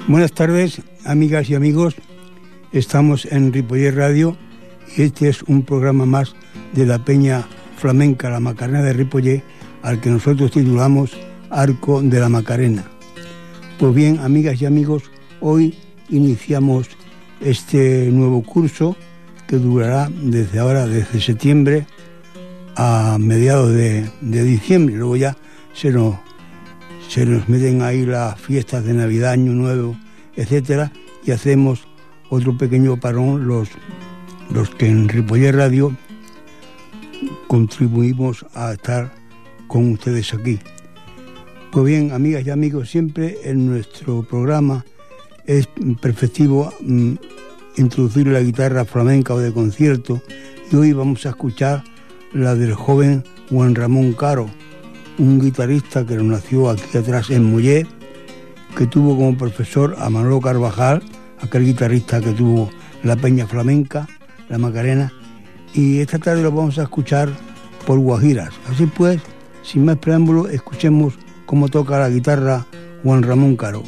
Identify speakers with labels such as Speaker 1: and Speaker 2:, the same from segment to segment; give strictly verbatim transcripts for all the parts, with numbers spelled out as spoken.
Speaker 1: Buenas tardes, amigas y amigos. Estamos en Ripollet Radio y este es un programa más de la Peña Flamenca La Macarena de Ripollet, al que nosotros titulamos Arco de la Macarena. Pues bien, amigas y amigos, hoy iniciamos este nuevo curso que durará desde ahora, desde septiembre a mediados de, de diciembre. Luego ya se nos, se nos meten ahí las fiestas de Navidad, Año Nuevo, etcétera, y hacemos otro pequeño parón los, los que en Ripollet Radio contribuimos a estar con ustedes aquí. Pues bien, amigas y amigos, siempre en nuestro programa es perfectivo mmm, introducir la guitarra flamenca o de concierto, y hoy vamos a escuchar la del joven Juan Ramón Caro, un guitarrista que nació aquí atrás en Mollet, que tuvo como profesor a Manolo Carvajal, aquel guitarrista que tuvo la Peña Flamenca, la Macarena, y esta tarde lo vamos a escuchar por Guajiras. Así pues, sin más preámbulo, escuchemos cómo toca la guitarra Juan Ramón Caro.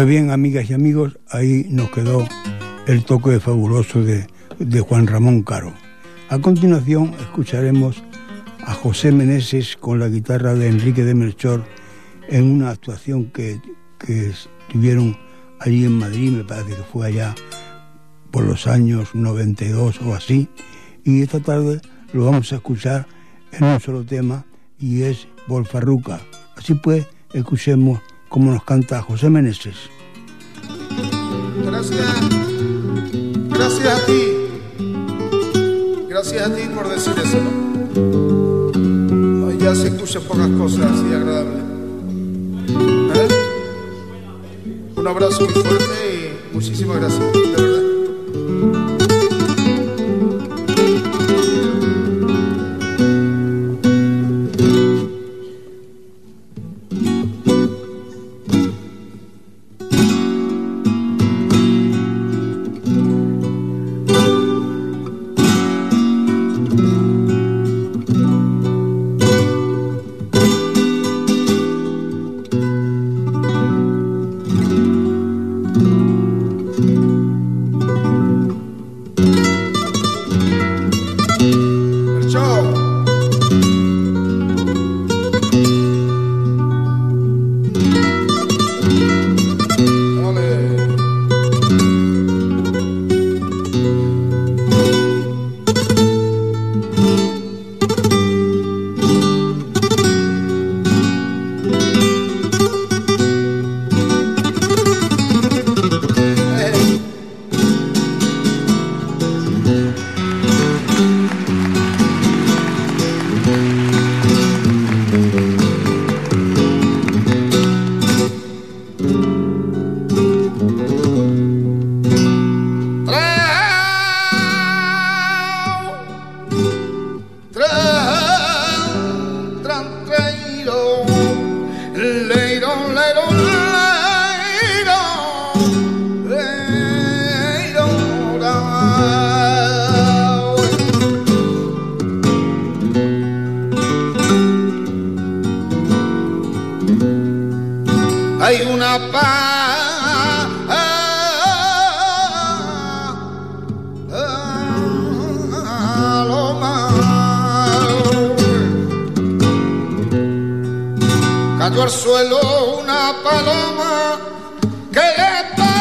Speaker 1: Pues bien, amigas y amigos, ahí nos quedó el toque fabuloso de, de Juan Ramón Caro. A continuación escucharemos a José Meneses con la guitarra de Enrique de Melchor en una actuación que, que tuvieron allí en Madrid, me parece que fue allá por los años noventa y dos o así, y esta tarde lo vamos a escuchar en un solo tema y es Volfarruca. Así pues, escuchemos cómo nos canta José Meneses.
Speaker 2: Gracias, gracias a ti, gracias a ti por decir eso, ¿no? Ya se escuchan pocas cosas así agradables. ¿Eh? Un abrazo muy fuerte y muchísimas gracias, de verdad. Hay una paloma, cayó al suelo una paloma que le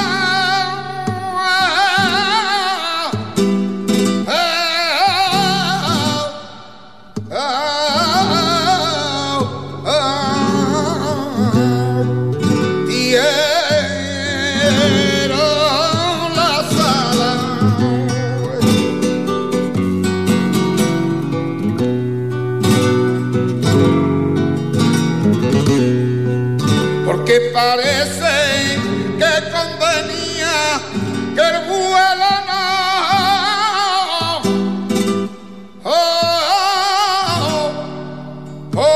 Speaker 2: que parece que convenía que el vuelo no oh, oh, oh,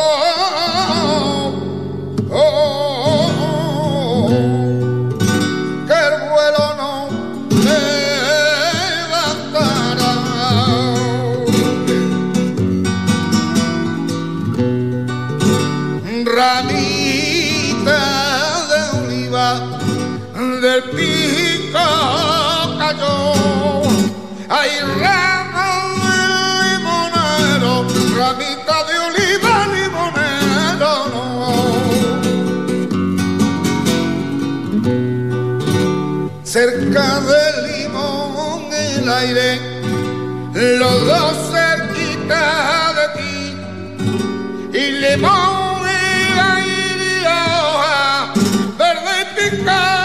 Speaker 2: oh, oh, que el vuelo no levantara. Ramita del pico cayó, hay rama de limonero, ramita de oliva limonero, no. Cerca del limón el aire, los dos cerquita de ti, y limón y aire y hoja verde y picada.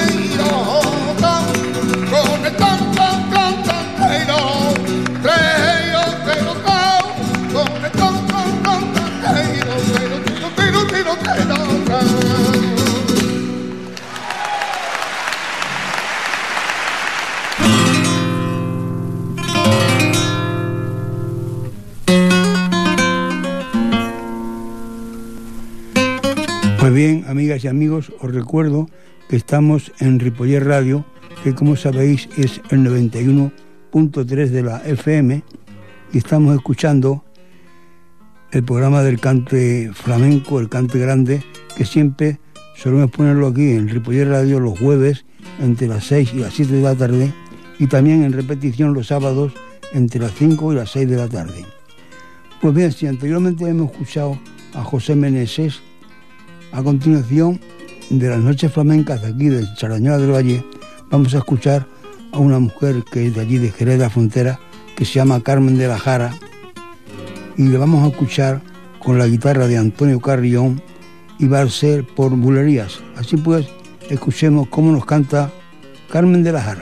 Speaker 2: Con el tan tan tan tan,
Speaker 1: amigas y amigos, os recuerdo que estamos en Ripollet Radio, que como sabéis es el noventa y uno punto tres de la F M, y estamos escuchando el programa del cante flamenco, el cante grande, que siempre solemos ponerlo aquí en Ripollet Radio los jueves entre las seis y las siete de la tarde, y también en repetición los sábados entre las cinco y las seis de la tarde. Pues bien, si anteriormente hemos escuchado a José Meneses, a continuación de las noches flamencas de aquí de Cerdañola del Valle, vamos a escuchar a una mujer que es de allí de Jerez de la Frontera, que se llama Carmen de la Jara, y le vamos a escuchar con la guitarra de Antonio Carrión, y va a ser por bulerías. Así pues, escuchemos cómo nos canta Carmen de la Jara.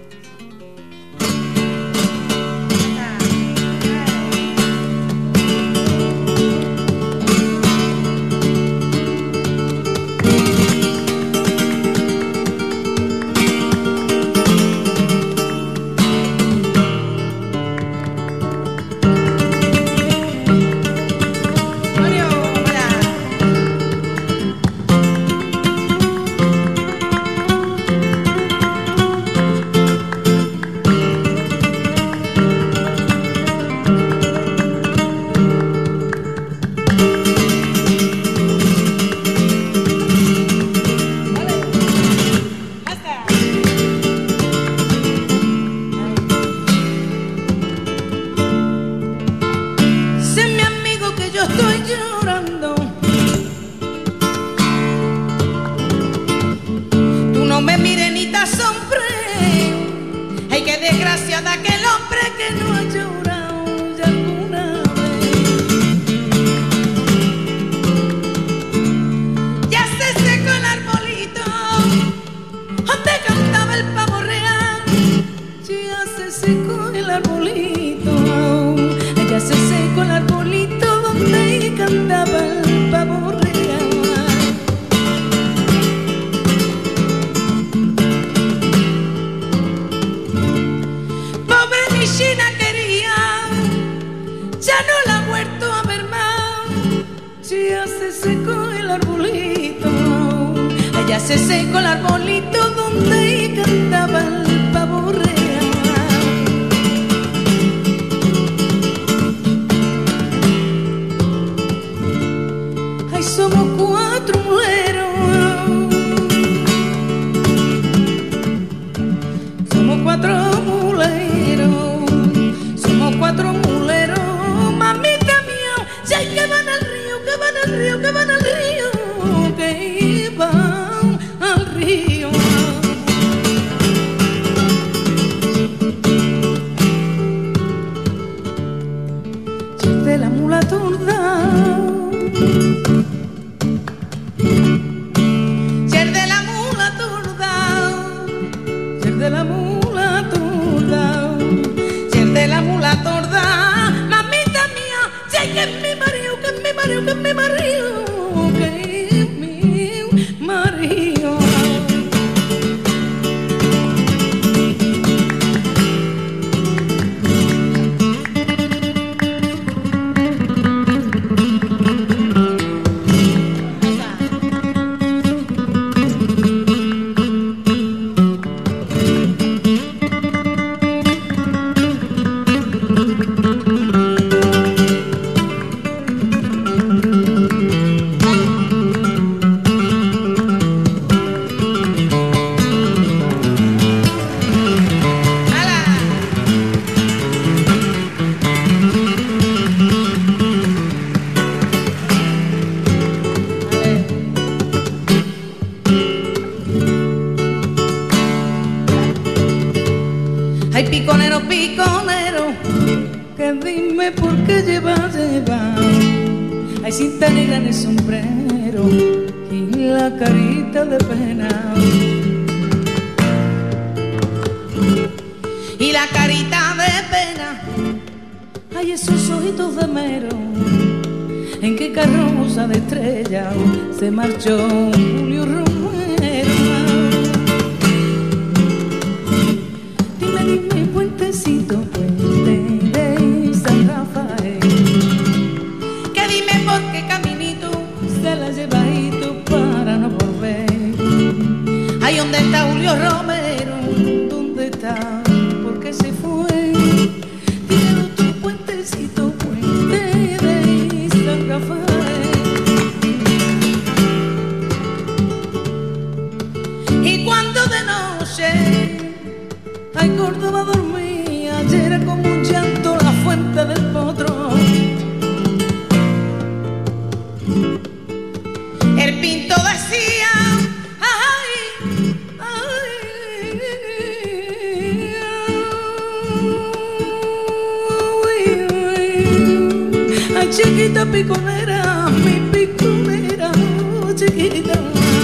Speaker 3: Se marchó Julio Romero. Dime, dime, puentecito, puente de San Rafael, que dime por qué caminito se la lleva para está, porque se fue. Tiene otro puentecito, puente de San Rafael. Y cuando de noche ay Córdoba dormía, ayer era como un llanto la fuente del potro. El Pinto decía, ay, ay, ay, ay, chiquita piconera, mi piconera, oh, chiquita.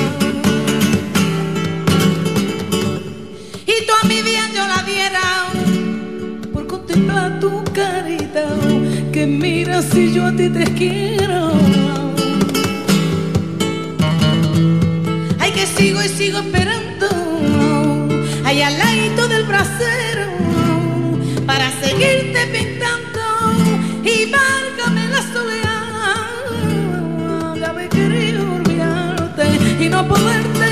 Speaker 3: Y tú a mi día yo la diera por contemplar tu carita, que mira si yo a ti te quiero. Que sigo y sigo esperando ahí al ladito del brasero para seguirte pintando y válgame la soledad de haber querido olvidarte y no poderte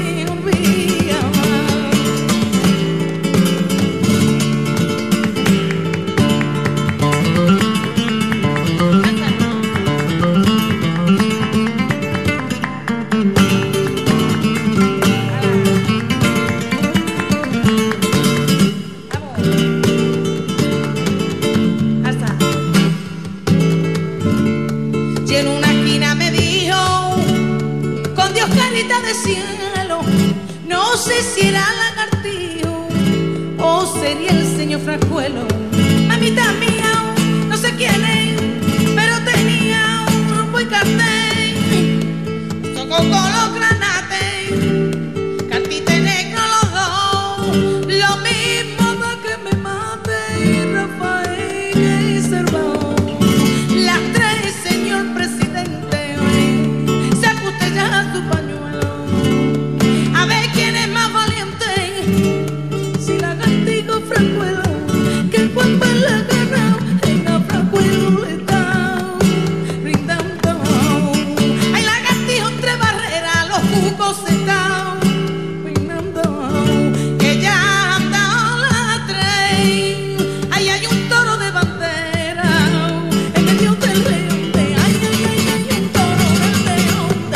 Speaker 3: cielo, no sé si era lagartijo o sería el señor Franjuelo. Mamita mía, no sé quién es, pero tenía un buen cartel, tocó con los granates, cartita negro los dos, lo mismo da que me mate y Rafael que Servao. Las tres, señor presidente, se ajuste ya su pañuelo. A ver quién es más valiente, si lagartijo o Franjuelo, que el cuerpo en la guerra en la Franjuelo le está brindando. Hay lagartijo entre barreras, los jucos se están brindando, que ya han dado las tres. Ahí hay un toro de bandera en el río del Leonte. Ay, ay, ay, hay un toro del Leonte.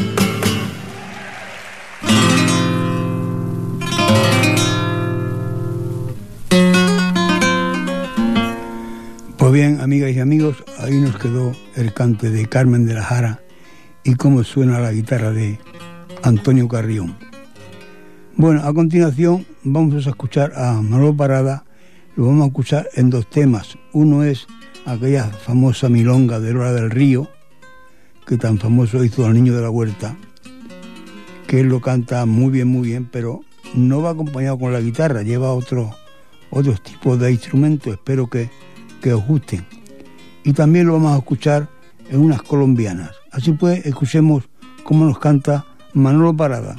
Speaker 1: Pues bien, amigas y amigos, ahí nos quedó el cante de Carmen de la Jara y cómo suena la guitarra de Antonio Carrión. Bueno, a continuación vamos a escuchar a Manolo Parada. Lo vamos a escuchar en dos temas. Uno es aquella famosa milonga de Lola del Río, que tan famoso hizo al Niño de la Huerta, que él lo canta muy bien, muy bien, pero no va acompañado con la guitarra, lleva otro, otros tipos de instrumentos. Espero que que os gusten. Y también lo vamos a escuchar en unas colombianas. Así pues, escuchemos cómo nos canta Manolo Parada.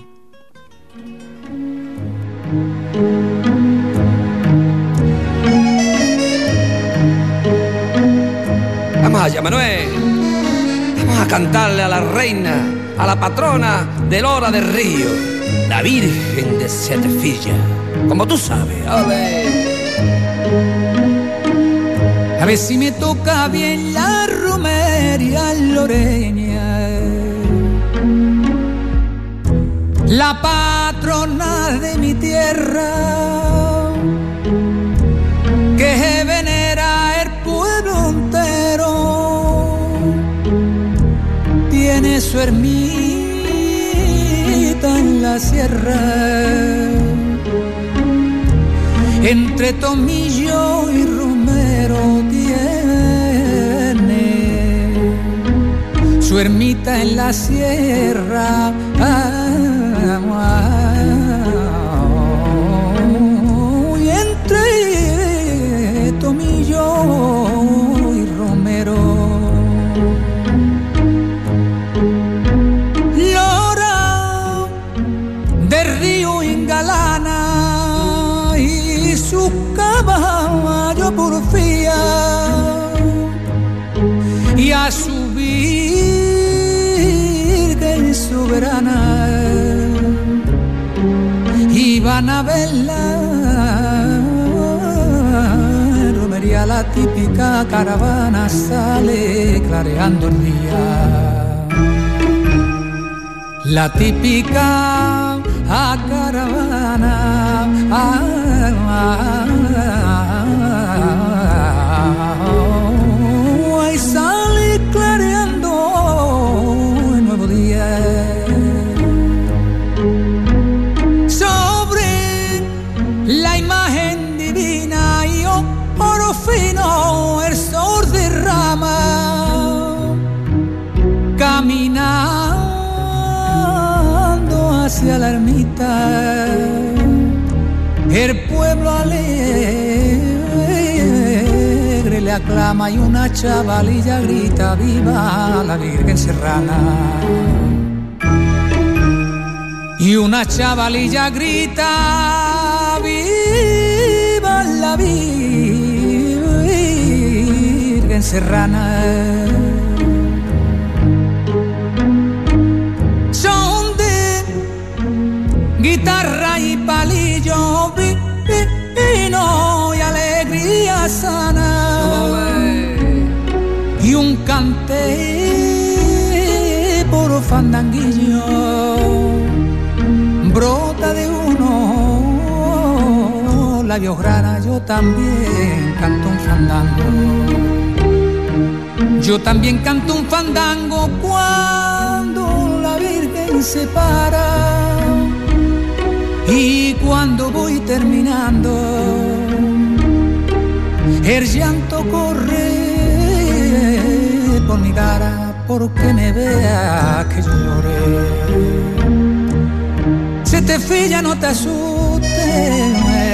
Speaker 4: Vamos allá, Manuel. Vamos a cantarle a la reina, a la patrona de Lola del Río, la Virgen de Setefilla, como tú sabes. A ver.
Speaker 5: A ver si me toca bien la romería loreña, la patrona de mi tierra, que venera el pueblo entero, tiene su ermita en la sierra, entre Tomillo y Romero tiene su ermita en la sierra. Y entre Tomillo y Romero, Lola del Río Ingalana y su caballo porfía, y a su Virgen soberana iban a verla la típica caravana sale clareando el día. La típica caravana ah, ah, ah, y sale clareando el nuevo día. Sobre la imagen divina y oro fino el sol derrama, caminando hacia la ermita, el pueblo alegre le aclama y una chavalilla grita: ¡viva la Virgen Serrana! Y una chavalilla grita: ¡viva la Virgen Serrana! Son de guitarra y palillo, vino y alegría sana, y un cante por fandanguillo brota de uno labios grana. Yo también canto un fandango, yo también canto un fandango cuando la Virgen se para, y cuando voy terminando el llanto corre por mi cara, porque me vea que yo lloré. Se te filla, no te asustes,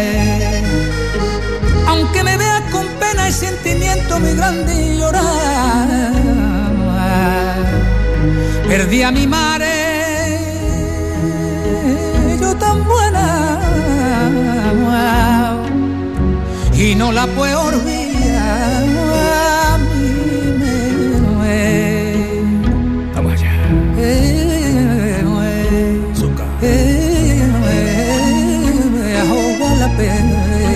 Speaker 5: aunque me veas con pena y sentimiento muy grande y llorar. Perdí a mi madre, yo tan buena, y no la puedo olvidar. A mí me
Speaker 4: vamos allá.
Speaker 5: Eh, eh, me ahoga la pena.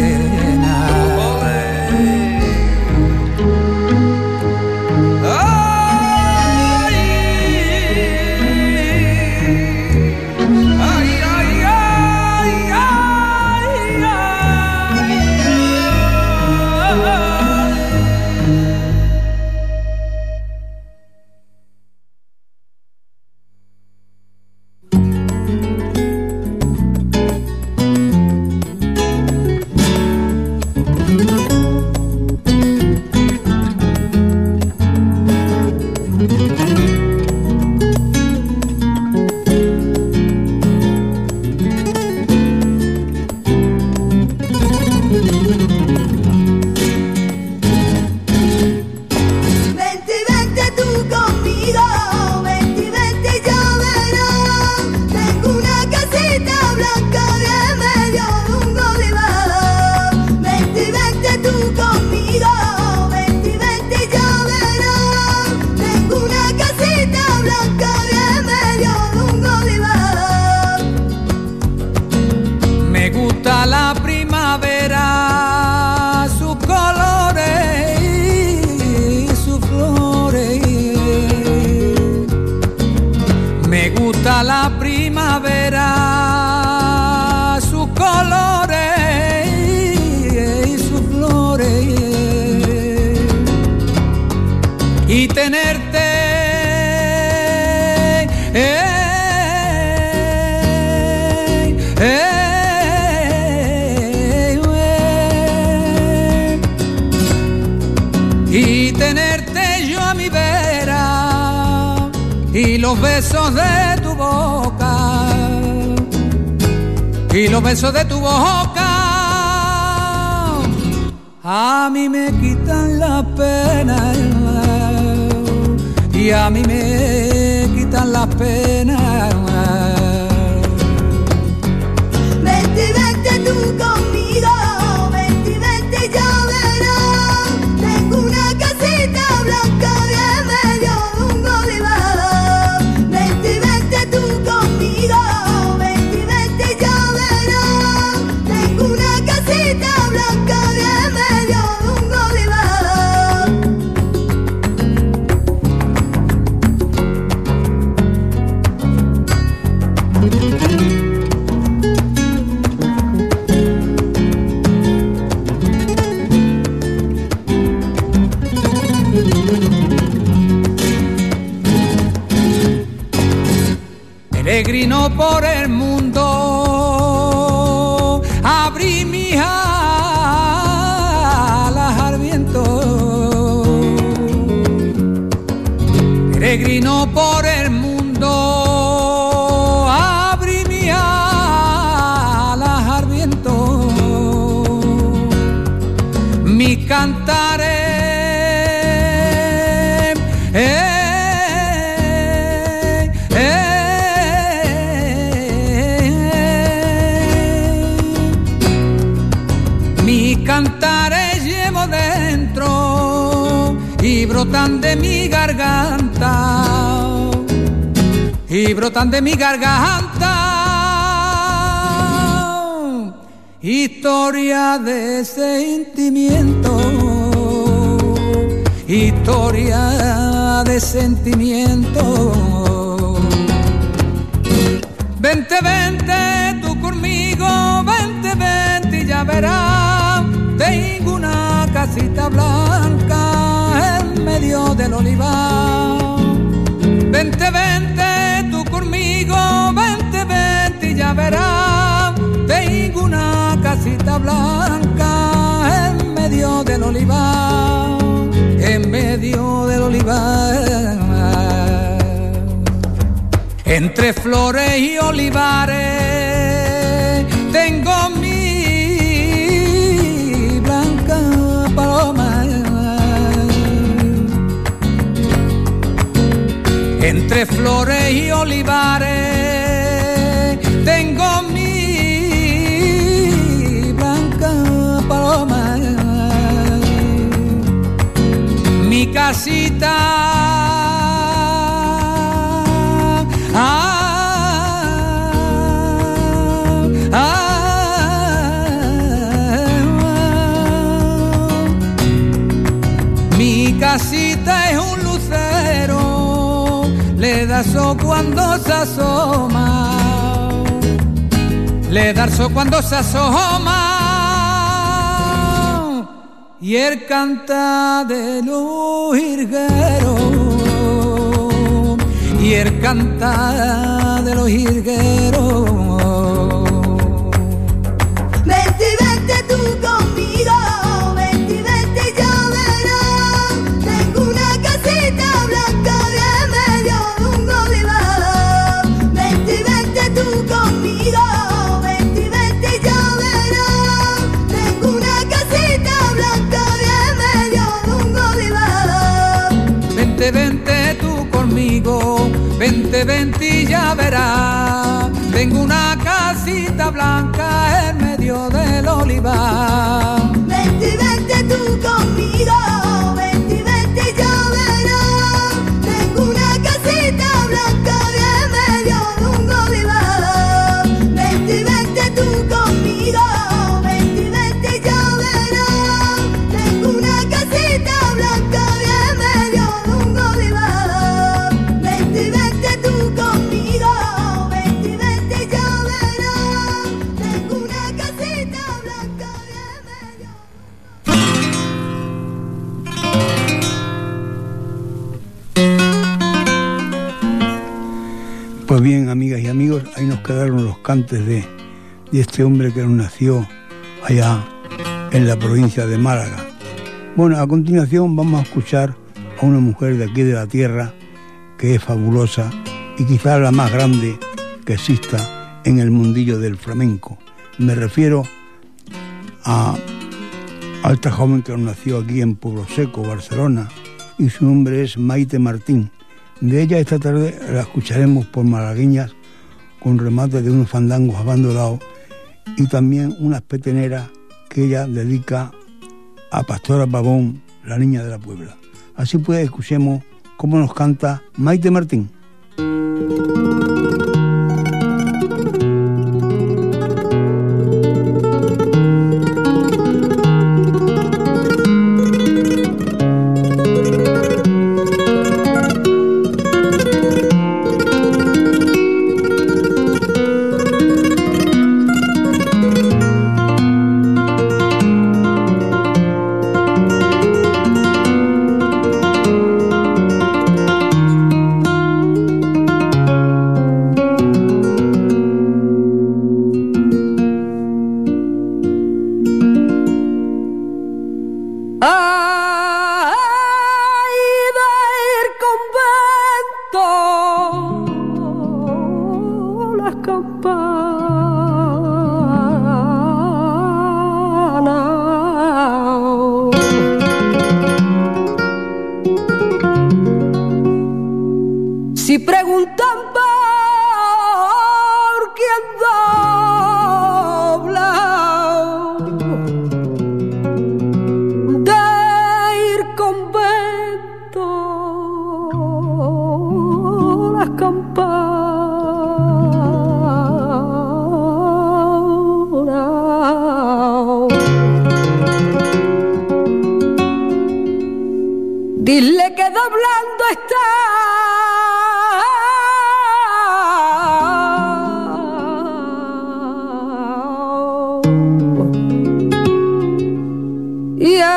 Speaker 5: La primavera, sus colores y sus flores, y tenerte eh, eh, eh, y tenerte yo a mi vera, y los besos de tu boca, y los besos de tu boca a mí me quitan la pena, y a mí me quitan la pena.
Speaker 6: Vente, vente tú conmigo, vente, vente ya verás, tengo una casita blanca y en medio de un olivar. Vente, vente tú conmigo, vente, vente ya verás, tengo una casita blanca y en medio de un olivar.
Speaker 5: por el mundo, abrí mis alas al viento. Peregrino por el mundo, abrí mis alas al viento. Mi cantaré eh, cantaré llevo dentro y brotan de mi garganta, y brotan de mi garganta historia de sentimiento, historia de sentimiento. Vente, vente tú conmigo, vente, vente y ya verás. Tengo una casita blanca en medio del olivar. Vente, vente tú conmigo, vente, vente y ya verás. Tengo una casita blanca en medio del olivar, en medio del olivar. Entre flores y olivares tengo mi paloma. Entre flores y olivares tengo mi blanca paloma. Mi casita ah, ah, mi casita es un lucero, le da sol cuando se asoma, le da sol cuando se asoma, y él canta de los jilgueros, y él canta de los jilgueros.
Speaker 6: Vente, vente tú conmigo, vente, vente y ya verás. Tengo una casita blanca en medio de un olivar. Vente, vente tú conmigo, vente, vente y ya verás. Tengo una casita blanca en medio de un olivar.
Speaker 5: Vente, vente tú conmigo, vente, vente y ya verás. Tengo una casita blanca en medio del olivar.
Speaker 6: Vente, vente tú conmigo, vente, vente y ya verás. Tengo una casita blanca en medio de un olivar. Vente, vente tú conmigo, vente, vente y ya verás. Tengo una casita blanca en medio de un olivar. Vente, vente tú conmigo, vente, vente y ya verás. Tengo una casita blanca en medio.
Speaker 1: Pues bien, amigas y amigos, ahí nos quedaron los cantes de, de este hombre que nos nació allá en la provincia de Málaga. Bueno, a continuación vamos a escuchar a una mujer de aquí de la tierra que es fabulosa y quizás la más grande que exista en el mundillo del flamenco. Me refiero a, a esta joven que nos nació aquí en Pueblo Seco, Barcelona, y su nombre es Maite Martín. De ella esta tarde la escucharemos por malagueñas con remate de unos fandangos abandonados y también unas peteneras que ella dedica a Pastora Pavón, la niña de la Puebla. Así pues, escuchemos cómo nos canta Maite Martín.
Speaker 7: Dile que doblando está y a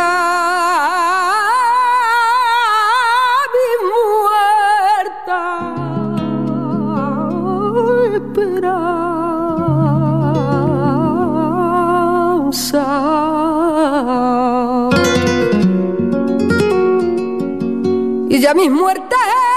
Speaker 7: mi muerta esperanza. Y ya mis muertes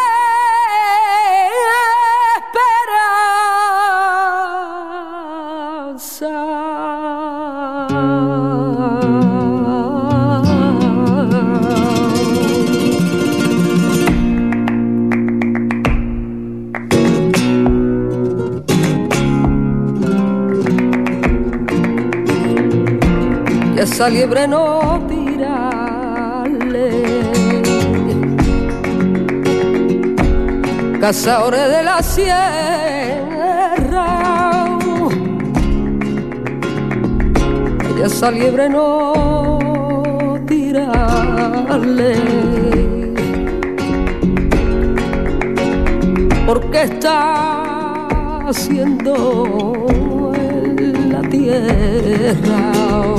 Speaker 7: y esa liebre no tirarle, cazadores de la sierra, y esa liebre no tirarle, porque está haciendo en la tierra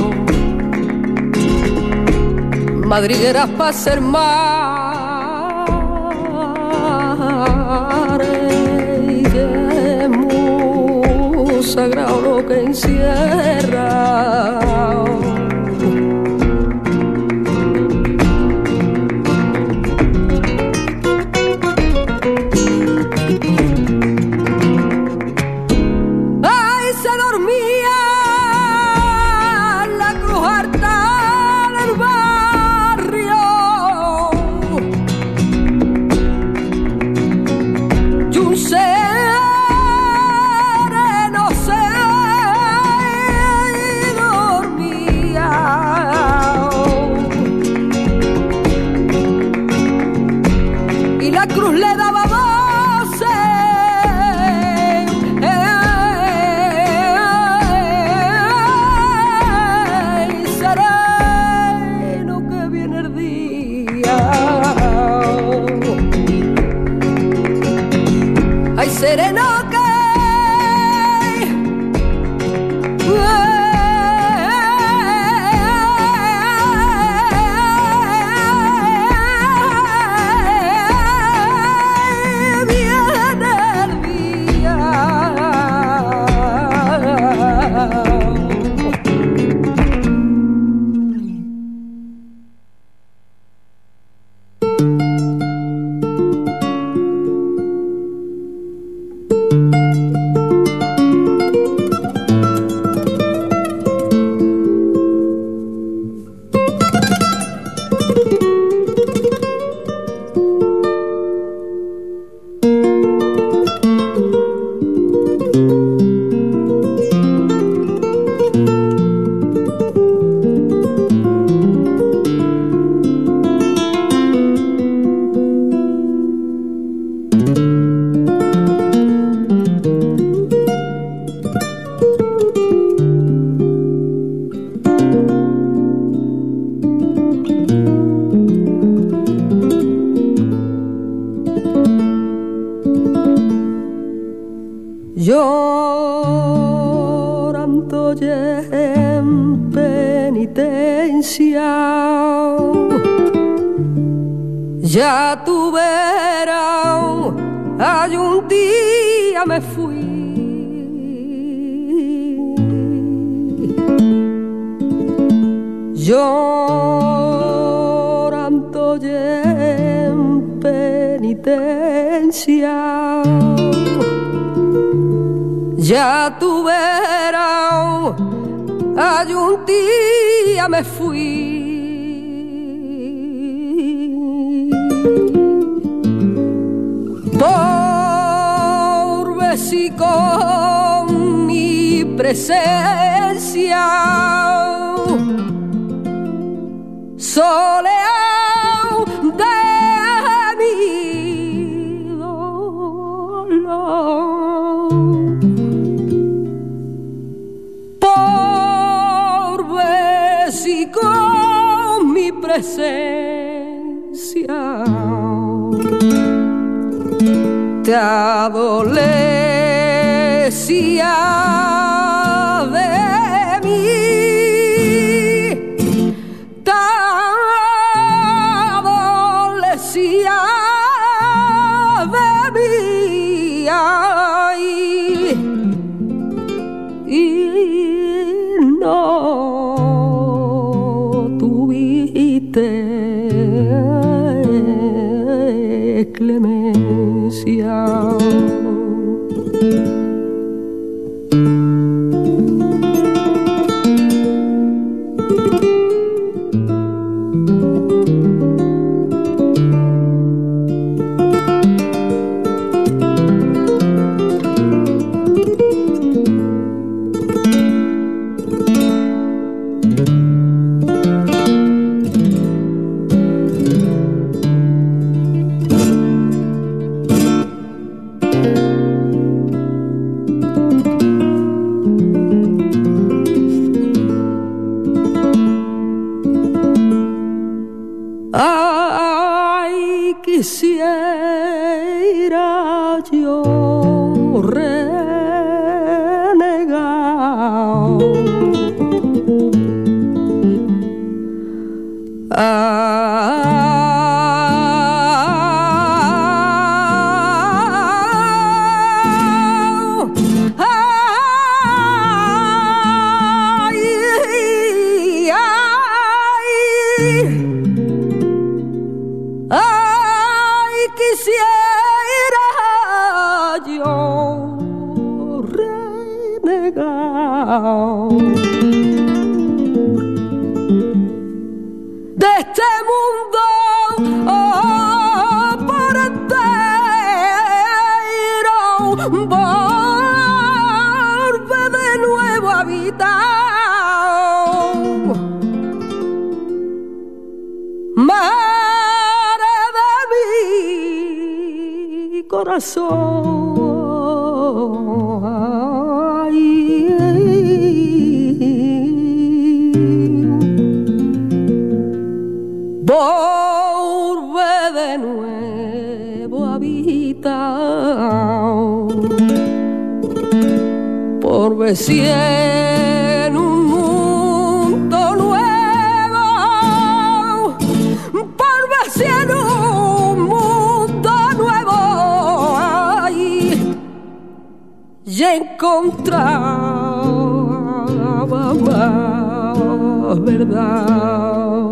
Speaker 7: madrigueras para ser mares, y es muy sagrado lo que encierra. Ay, se dormía la cruz harta del barrio, y un sereno se dormía, y la cruz le daba voces, ey, sereno que viene el día, ay, sereno que viene el día. Llorando y en penitencia, ya tu verás, hay un día me fui, llorando y en penitencia, ya tu verás, hay un día me fui, por ver si con mi presencia soleado de mi dolor, por ver si con mi presencia clemencia te adolecía de mí, te adolecía de mí, ay, y no tuviste clemencia. Ay, quisiera yo renegar, de este mundo, oh, por entero, volve de nuevo a habitar, madre de mi corazón. Ay, volve de nuevo a habitar, por ver si en un mundo nuevo, por ver si en un mundo nuevo, ay, y encontraba más verdad.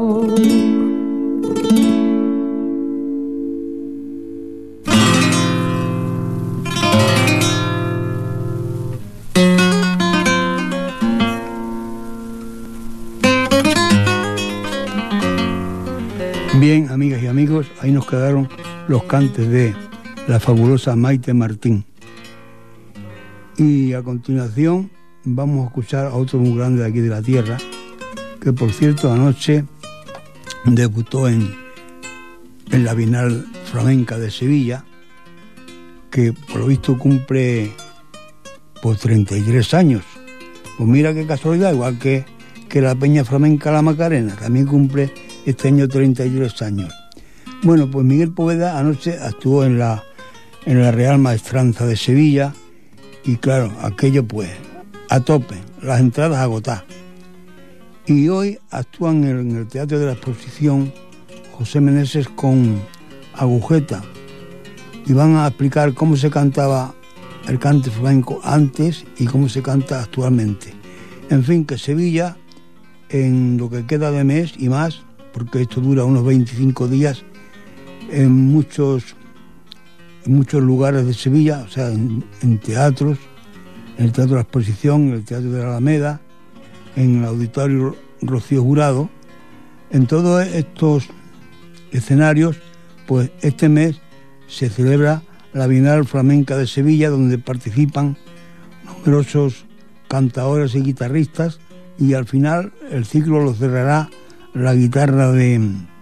Speaker 1: Bien, amigas y amigos, ahí nos quedaron los cantes de la fabulosa Maite Martín. Y a continuación vamos a escuchar a otro muy grande de aquí de la tierra, que por cierto anoche debutó en, en la Bienal Flamenca de Sevilla, que por lo visto cumple por treinta y tres años. Pues mira qué casualidad, igual que, que la Peña Flamenca La Macarena, también cumple este año treinta y tres años. Bueno, pues Miguel Poveda anoche actuó en la, en la Real Maestranza de Sevilla y claro, aquello pues a tope, las entradas agotadas. Y hoy actúan en el, en el Teatro de la Exposición José Meneses con Agujeta y van a explicar cómo se cantaba el cante flamenco antes y cómo se canta actualmente. En fin, que Sevilla, en lo que queda de mes y más, porque esto dura unos veinticinco días, en muchos, en muchos lugares de Sevilla, o sea, en, en teatros, en el Teatro de la Exposición, en el Teatro de la Alameda, en el Auditorio Rocío Jurado, en todos estos escenarios, pues este mes se celebra la Bienal Flamenca de Sevilla, donde participan numerosos cantadores y guitarristas, y al final el ciclo lo cerrará la guitarra de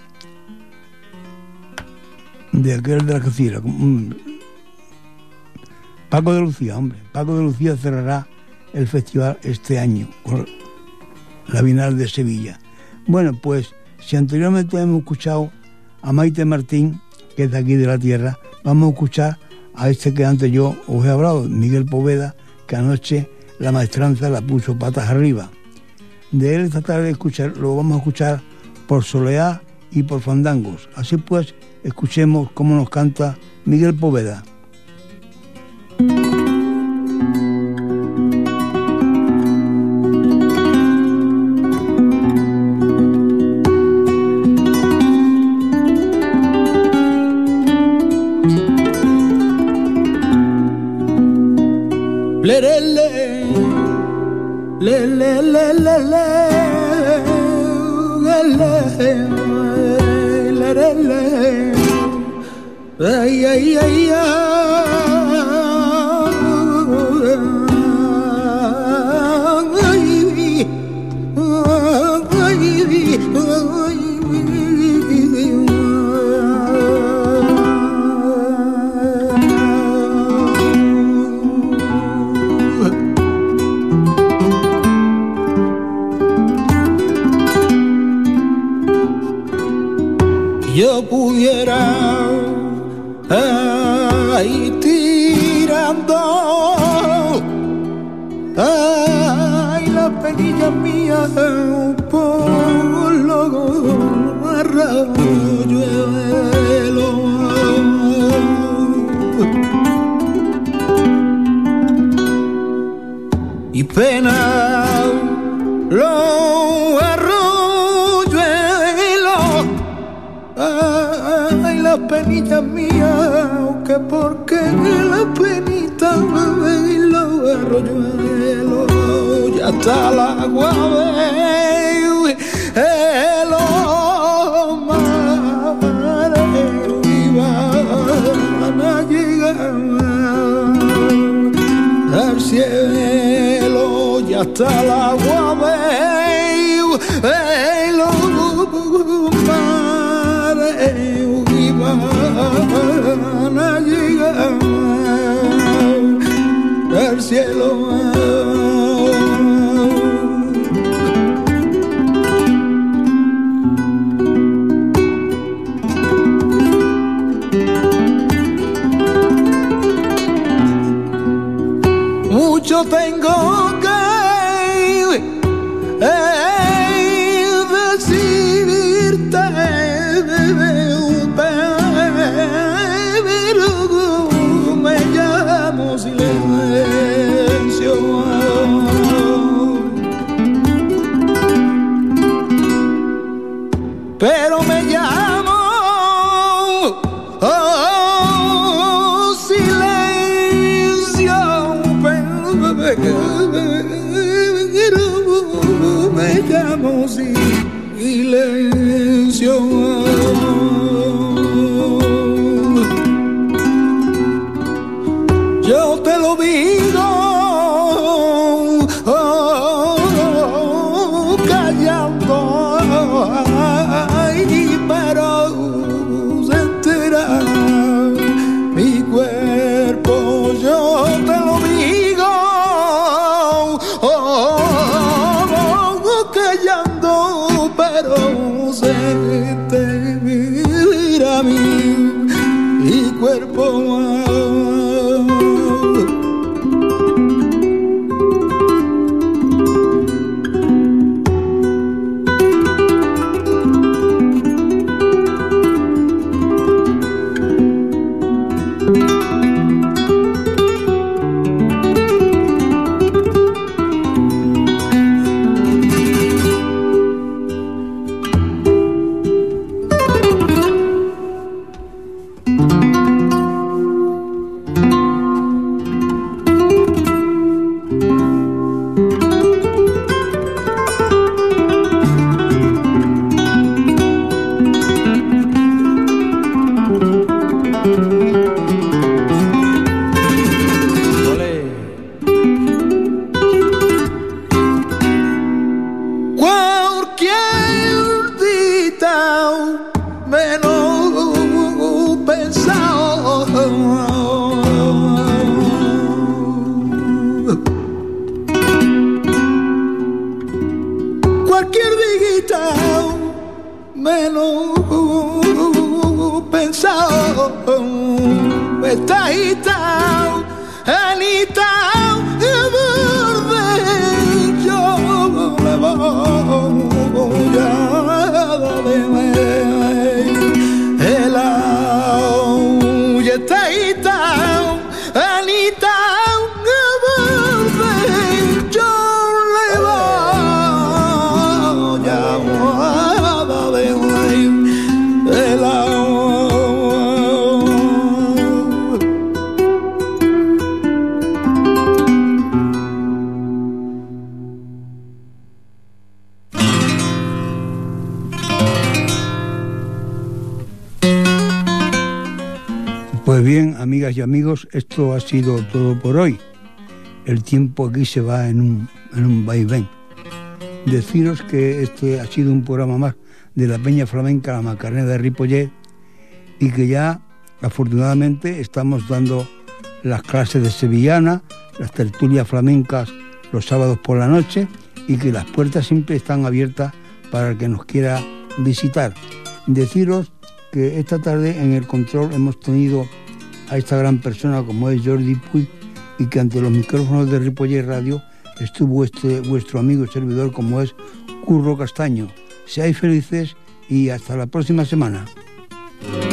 Speaker 1: de aquel de la Cacira, Paco de Lucía, hombre. Paco de Lucía cerrará el festival este año con la Bienal de Sevilla. Bueno, pues si anteriormente hemos escuchado a Maite Martín, que es de aquí de la tierra, vamos a escuchar a este que antes yo os he hablado, Miguel Poveda, que anoche la maestranza la puso patas arriba. De él esta tarde escuchar, lo vamos a escuchar por soleá y por fandangos. Así pues, escuchemos cómo nos canta Miguel Poveda.
Speaker 2: Le le le le le le le le le le ay ay ay yo pudiera ay, tirando ay, la penilla mía por los arroyuelos y pena los arroyuelos ay, la penita mía, que porque la penita y los arroyuelos ya está la agua de los mares y van a llegar al cielo, ya está la agua de los mares y van a llegar al cielo. Mucho tengo que eh, decirte, pero me llamo silencio. Pero me llamo oh, silencio, pero me llamo silencio. Yo te lo digo oh, callando, ay, pero se entera mi cuerpo. Yo te lo digo oh, callando, pero se entera mi, mi cuerpo. Cualquier diguita menos pensado, está agitado, agitado, y yo me voy a darle el agua, está agitado, agitado, yo le voy a darle el agua.
Speaker 1: Pues bien, amigas y amigos, esto ha sido todo por hoy. El tiempo aquí se va en un, en un vaivén. Deciros que este ha sido un programa más de la Peña Flamenca La Macarena de Ripollet y que ya, afortunadamente, estamos dando las clases de sevillana, las tertulias flamencas los sábados por la noche y que las puertas siempre están abiertas para el que nos quiera visitar. Deciros que esta tarde en el control hemos tenido a esta gran persona como es Jordi Puig y que ante los micrófonos de Ripollet Radio estuvo este vuestro amigo y servidor como es Curro Castaño. Seáis felices y hasta la próxima semana.